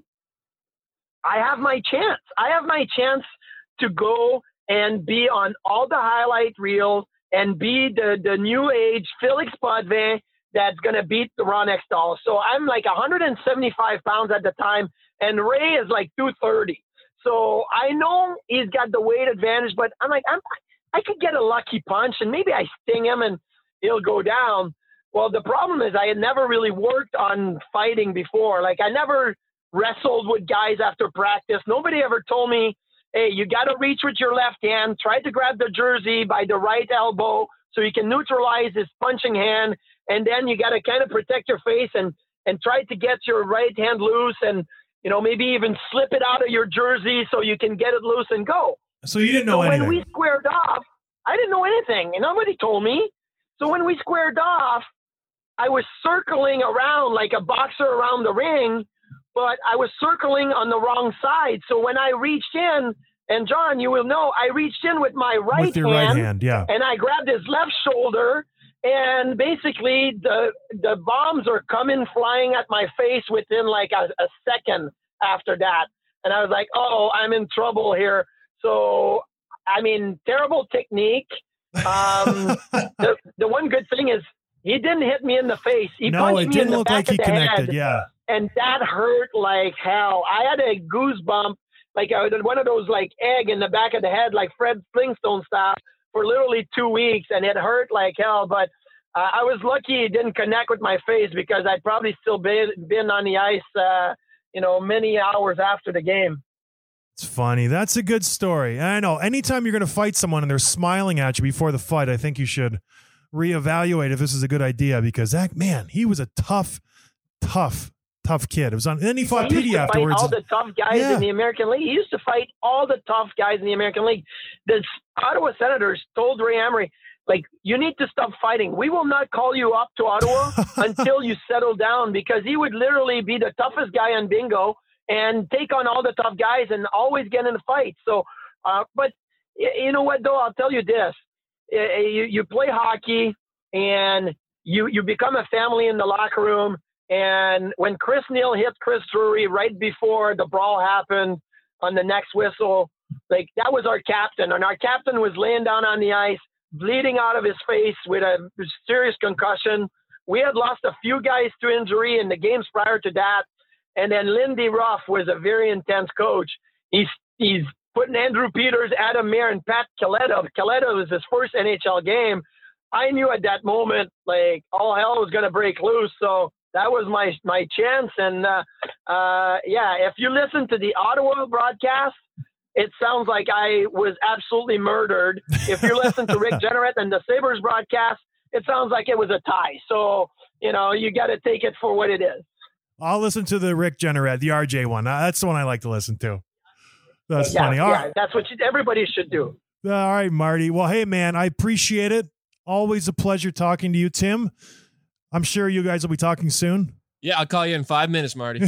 I have my chance. I have my chance to go and be on all the highlight reels and be the new age Felix Potvin that's going to beat the Ron Extall. So I'm like 175 pounds at the time, and Ray is like 230. So I know he's got the weight advantage, but I'm like, I could get a lucky punch, and maybe I sting him and he'll go down. Well, the problem is I had never really worked on fighting before. Like, I never wrestled with guys after practice. Nobody ever told me, hey, you got to reach with your left hand, try to grab the jersey by the right elbow so you can neutralize his punching hand, and then you got to kind of protect your face and try to get your right hand loose and, maybe even slip it out of your jersey so you can get it loose and go. So you didn't know anything? When we squared off, I didn't know anything, and nobody told me. So when we squared off, I was circling around like a boxer around the ring, but I was circling on the wrong side. So when I reached in, and John, you will know, I reached in with my right with your right hand, yeah, and I grabbed his left shoulder, and basically the bombs are coming flying at my face within like a second after that. And I was like, oh, I'm in trouble here. So, I mean, terrible technique. The one good thing is he didn't hit me in the face. He punched me in the back of the head. Yeah. And that hurt like hell. I had a goosebump, like one of those like egg in the back of the head, like Fred Flintstone style, for literally 2 weeks, and it hurt like hell. But I was lucky it didn't connect with my face, because I'd probably still been on the ice, many hours after the game. It's funny. That's a good story. I know. Anytime you're going to fight someone and they're smiling at you before the fight, I think you should reevaluate if this is a good idea, because that man, he was a tough kid. It was on. And then he fought Petey afterwards. All the tough guys in the American League. He used to fight all the tough guys in the American League. The Ottawa Senators told Ray Emery, like, you need to stop fighting. We will not call you up to Ottawa until you settle down, because he would literally be the toughest guy on bingo and take on all the tough guys and always get in a fight. So, but you know what, though? I'll tell you this. You play hockey and you become a family in the locker room. And when Chris Neal hit Chris Drury right before the brawl happened on the next whistle, like, that was our captain. And our captain was laying down on the ice, bleeding out of his face with a serious concussion. we had lost a few guys to injury in the games prior to that. And then Lindy Ruff was a very intense coach. He's putting Andrew Peters, Adam Mayer, and Pat Kaleta. Kaleta was his first NHL game. I knew at that moment, like, all hell was going to break loose. So that was my chance. And, if you listen to the Ottawa broadcast, it sounds like I was absolutely murdered. If you listen to Rick Jeanneret and the Sabres broadcast, it sounds like it was a tie. So, you got to take it for what it is. I'll listen to the Rick Jeanneret, the RJ one. That's the one I like to listen to. That's funny. All right. That's what everybody should do. All right, Marty. Well, hey, man, I appreciate it. Always a pleasure talking to you, Tim. I'm sure you guys will be talking soon. Yeah, I'll call you in 5 minutes, Marty.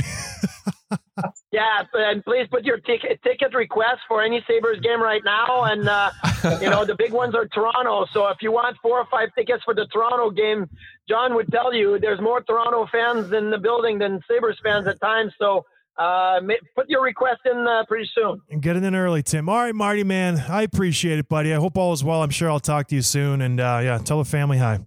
Yeah, and please put your ticket request for any Sabres game right now. And, the big ones are Toronto. So if you want 4 or 5 tickets for the Toronto game, John would tell you there's more Toronto fans in the building than Sabres fans at times. So put your request in pretty soon. And get it in early, Tim. All right, Marty, man. I appreciate it, buddy. I hope all is well. I'm sure I'll talk to you soon. And, tell the family hi.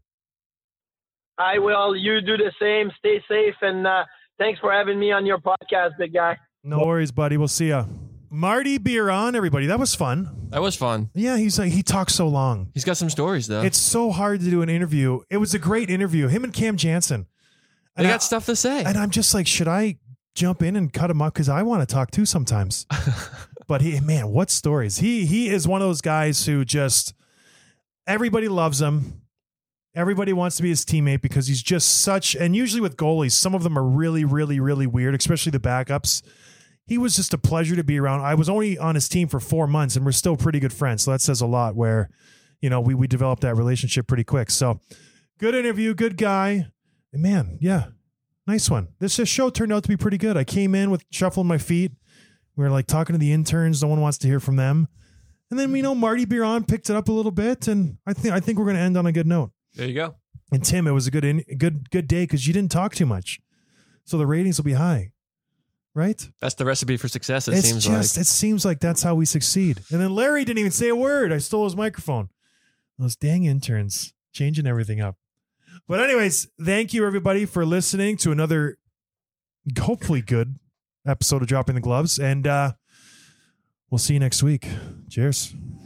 I will. You do the same. Stay safe. And thanks for having me on your podcast, big guy. No worries, buddy. We'll see ya. Marty Biron, everybody. That was fun. That was fun. Yeah, he talks so long. He's got some stories, though. It's so hard to do an interview. It was a great interview. Him and Cam Jansen. They got stuff to say. And I'm just like, should I jump in and cut him up? Because I want to talk too sometimes. But what stories. He is one of those guys who just, everybody loves him. Everybody wants to be his teammate because he's just such, and usually with goalies, some of them are really, really, really weird, especially the backups. He was just a pleasure to be around. I was only on his team for 4 months and we're still pretty good friends. So that says a lot where, we developed that relationship pretty quick. So good interview, good guy. And man, yeah, nice one. This show turned out to be pretty good. I came in with shuffling my feet. We were like talking to the interns. No one wants to hear from them. And then, Marty Biron picked it up a little bit. And I think we're going to end on a good note. There you go. And Tim, it was a good day because you didn't talk too much. So the ratings will be high. Right? That's the recipe for success, it seems like that's how we succeed. And then Larry didn't even say a word. I stole his microphone. Those dang interns changing everything up. But anyways, thank you everybody for listening to another hopefully good episode of Dropping the Gloves. And we'll see you next week. Cheers.